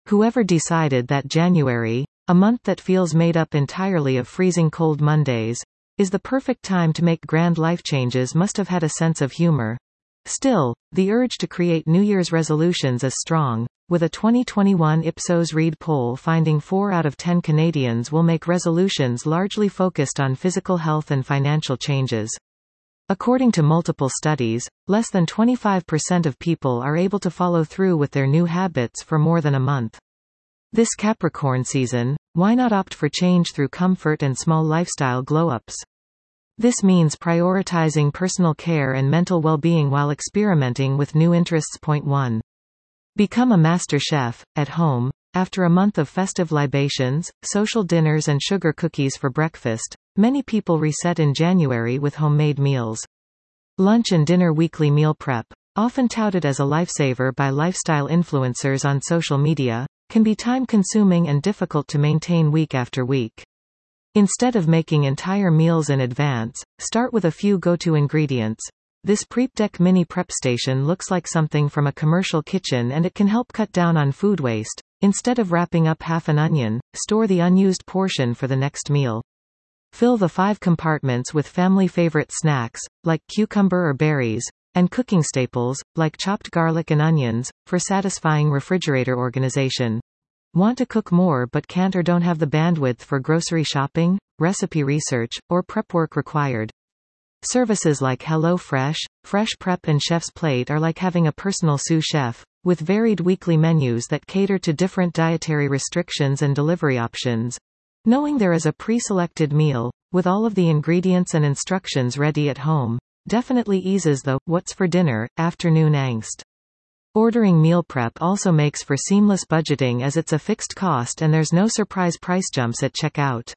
Whoever decided that January, a month that feels made up entirely of freezing cold Mondays, is the perfect time to make grand life changes must have had a sense of humor. Still, the urge to create New Year's resolutions is strong, with a 2021 Ipsos Reid poll finding 4 out of 10 Canadians will make resolutions largely focused on physical health and financial changes. According to multiple studies, less than 25% of people are able to follow through with their new habits for more than a month. This Capricorn season, why not opt for change through comfort and small lifestyle glow-ups? This means prioritizing personal care and mental well-being while experimenting with new interests. Point 1. Become a master chef, at home. After a month of festive libations, social dinners and sugar cookies for breakfast, many people reset in January with homemade meals. Lunch and dinner weekly meal prep, often touted as a lifesaver by lifestyle influencers on social media, can be time-consuming and difficult to maintain week after week. Instead of making entire meals in advance, start with a few go-to ingredients. This Prep Deck mini prep station looks like something from a commercial kitchen, and it can help cut down on food waste. Instead of wrapping up half an onion, store the unused portion for the next meal. Fill the 5 compartments with family favorite snacks, like cucumber or berries, and cooking staples, like chopped garlic and onions, for satisfying refrigerator organization. Want to cook more but can't or don't have the bandwidth for grocery shopping, recipe research, or prep work required? Services like HelloFresh, Fresh Prep and Chef's Plate are like having a personal sous chef, with varied weekly menus that cater to different dietary restrictions and delivery options. Knowing there is a pre-selected meal, with all of the ingredients and instructions ready at home, definitely eases the "what's for dinner" afternoon angst. Ordering meal prep also makes for seamless budgeting, as it's a fixed cost and there's no surprise price jumps at checkout.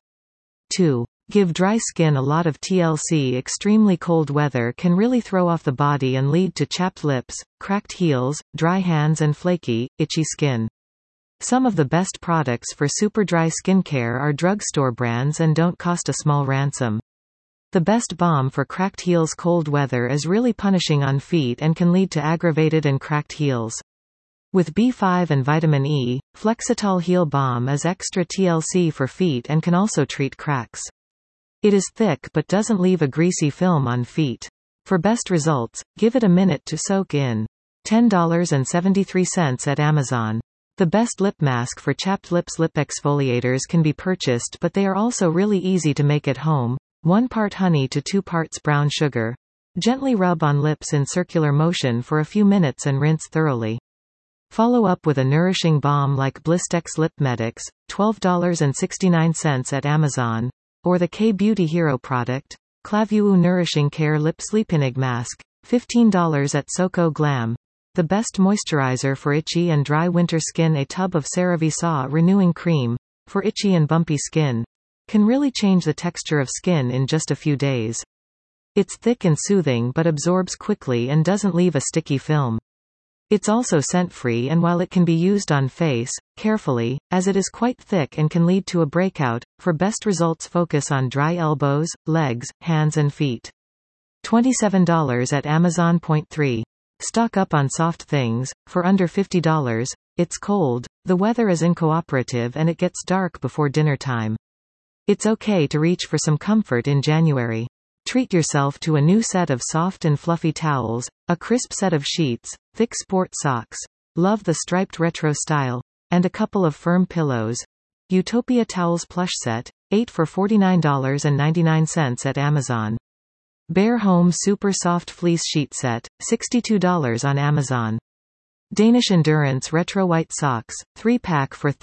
2. Give dry skin a lot of TLC. Extremely cold weather can really throw off the body and lead to chapped lips, cracked heels, dry hands and flaky, itchy skin. Some of the best products for super dry skincare are drugstore brands and don't cost a small ransom. The best balm for cracked heels. Cold weather is really punishing on feet and can lead to aggravated and cracked heels. With B5 and vitamin E, Flexitol Heel Balm is extra TLC for feet and can also treat cracks. It is thick but doesn't leave a greasy film on feet. For best results, give it a minute to soak in. $10.73 at Amazon. The best lip mask for chapped lips. Lip exfoliators can be purchased, but they are also really easy to make at home. 1 part honey to 2 parts brown sugar. Gently rub on lips in circular motion for a few minutes and rinse thoroughly. Follow up with a nourishing balm like Blistex Lip Medix, $12.69 at Amazon, or the K-Beauty Hero product, Klaviyo Nourishing Care Lip Sleeping Mask, $15 at Soko Glam. The best moisturizer for itchy and dry winter skin. A tub of CeraVe Saw Renewing Cream, for itchy and bumpy skin, can really change the texture of skin in just a few days. It's thick and soothing but absorbs quickly and doesn't leave a sticky film. It's also scent-free, and while it can be used on face, carefully, as it is quite thick and can lead to a breakout. For best results, focus on dry elbows, legs, hands and feet. $27 at Amazon. Point 3. Stock up on soft things, for under $50. It's cold, the weather is uncooperative and it gets dark before dinner time. It's okay to reach for some comfort in January. Treat yourself to a new set of soft and fluffy towels, a crisp set of sheets, thick sport socks, love the striped retro style, and a couple of firm pillows. Utopia Towels Plush Set, 8 for $49.99 at Amazon. Bare Home Super Soft Fleece Sheet Set, $62 on Amazon. Danish Endurance Retro White Socks, 3-pack for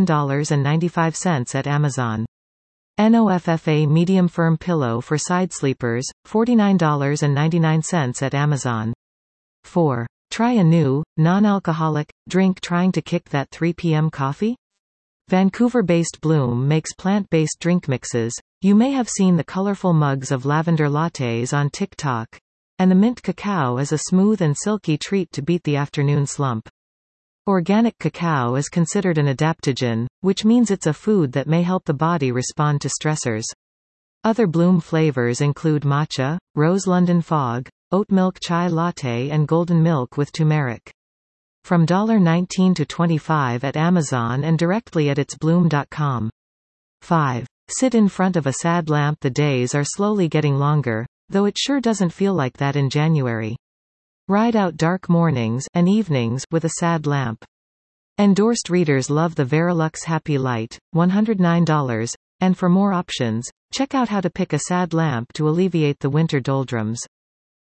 $31.95 at Amazon. NOFFA Medium Firm Pillow for Side Sleepers, $49.99 at Amazon. 4. Try a new, non-alcoholic drink. Trying to kick that 3 p.m. coffee? Vancouver-based Bloom makes plant-based drink mixes. You may have seen the colorful mugs of lavender lattes on TikTok. And the mint cacao is a smooth and silky treat to beat the afternoon slump. Organic cacao is considered an adaptogen, which means it's a food that may help the body respond to stressors. Other Bloom flavors include matcha, rose London fog, oat milk chai latte and golden milk with turmeric. from $19 to $25 at Amazon and directly at itsbloom.com. 5. Sit in front of a sad lamp. The days are slowly getting longer, though it sure doesn't feel like that in January. Ride out dark mornings and evenings with a sad lamp. Endorsed readers love the Verilux Happy Light, $109, and for more options, check out how to pick a sad lamp to alleviate the winter doldrums.